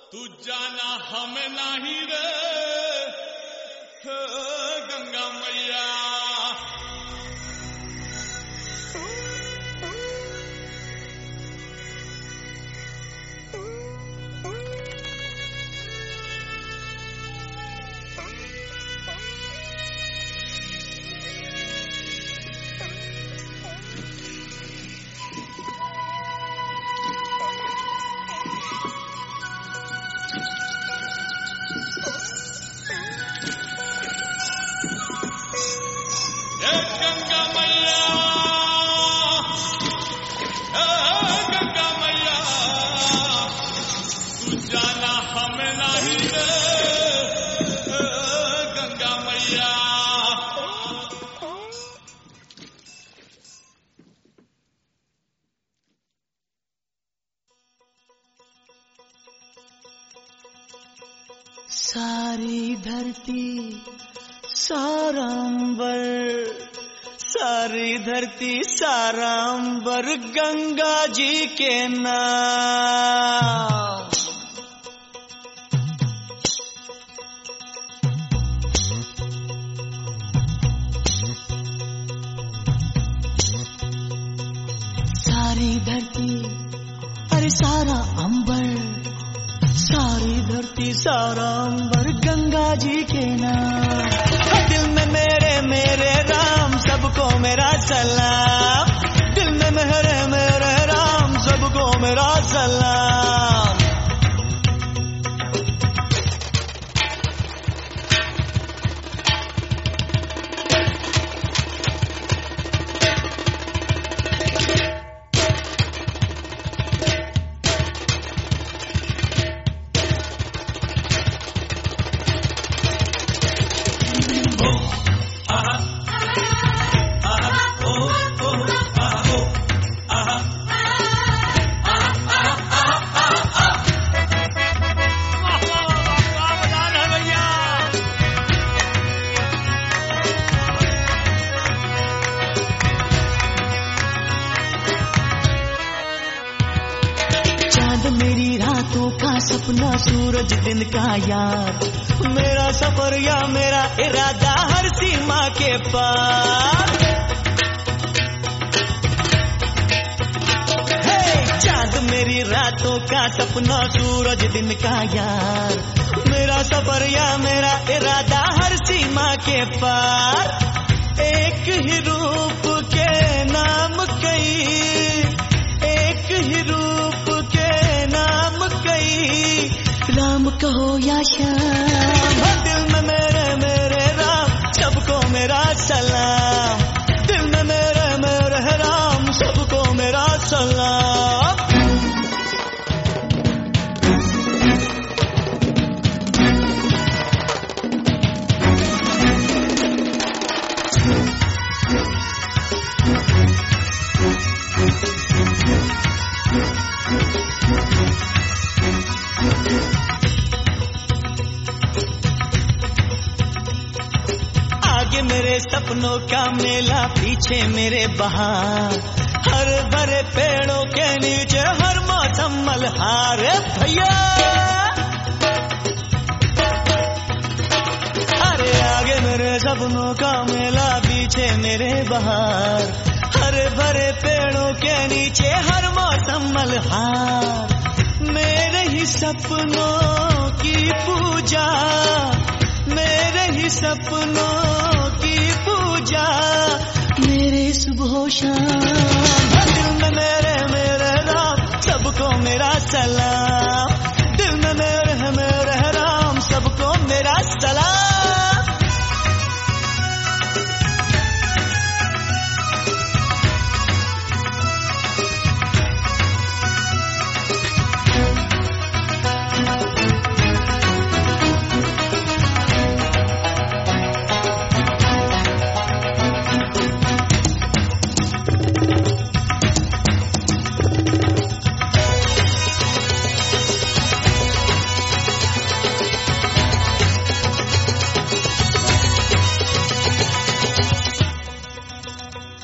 तू जाना हमें नहीं रे गंगा मैया। सारी धरती सारा अंबर, सारी धरती सारा अंबर गंगा जी के नाम। सारी धरती अरे सारा अंबर, सारी धरती सारा अंबर गंगा जी के नाम। दिल में मेरे मेरे राम सबको मेरा सलाम, दिल में मेरे मेरे राम सबको मेरा सलाम। मेरी रातों का सपना सूरज दिन का यार, मेरा सफर या मेरा इरादा हर सीमा के पार। चांद मेरी रातों का सपना सूरज दिन का यार, मेरा सफर या मेरा इरादा हर सीमा के पार। एक ही रूप के नाम कई, एक ही रूप के नाम कई, राम कहो या श्याम। दिल में मेरे मेरे राम सबको मेरा सलाम, दिल में मेरे मेरे राम सबको मेरा सलाम। आगे मेरे सपनों का मेला, पीछे मेरे बहार, हर भरे पेड़ों के नीचे हर मौसम मल्हार। भैया अरे आगे मेरे सपनों का मेला, पीछे मेरे बहार, हर भरे पेड़ों के नीचे हर मौसम मल्हार। मेरे ही सपनों की पूजा, मेरे ही सपनों की पूजा, मेरे सुबह शाम। दिल में मेरे मेरे राम सबको मेरा सलाम, दिल में मेरे मेरे राम सबको मेरा सलाम।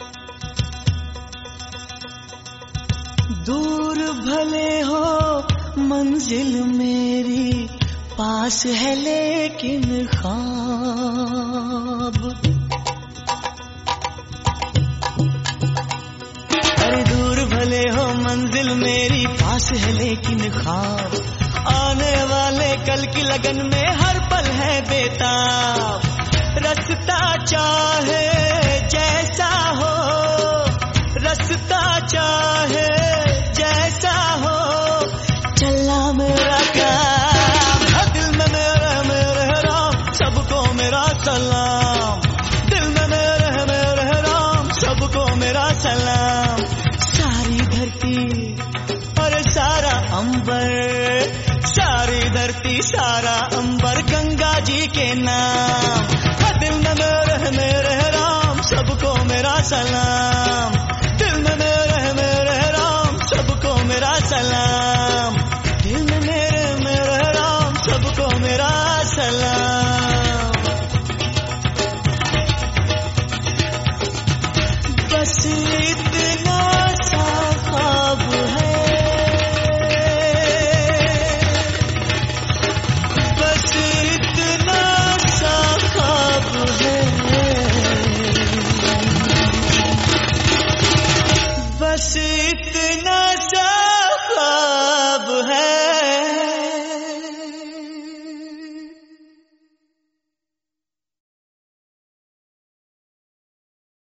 दूर भले हो मंजिल मेरी पास है लेकिन ख्वाब, अरे दूर भले हो मंजिल मेरी पास है लेकिन ख्वाब, आने वाले कल की लगन में हर पल है बेताब। रास्ता चाहे जैसा हो, रास्ता चाहे जैसा हो, चलना मेरा काम। दिल में मेरे मेरे राम, सबको मेरा सलाम। दिल में मेरे मेरे राम, सबको मेरा सलाम। सारी धरती और सारा अंबर, सारी धरती सारा अंबर गंगा जी के नाम। दिल में मेरे मेरे राम, सबको मेरा सलाम। दिल में मेरे मेरे राम, सबको मेरा सलाम। दिल में मेरे मेरे राम, सबको मेरा सलाम। बस इतना सा ख्वाब है, बस इतना सा ख्वाब है, बस इतना सा ख्वाब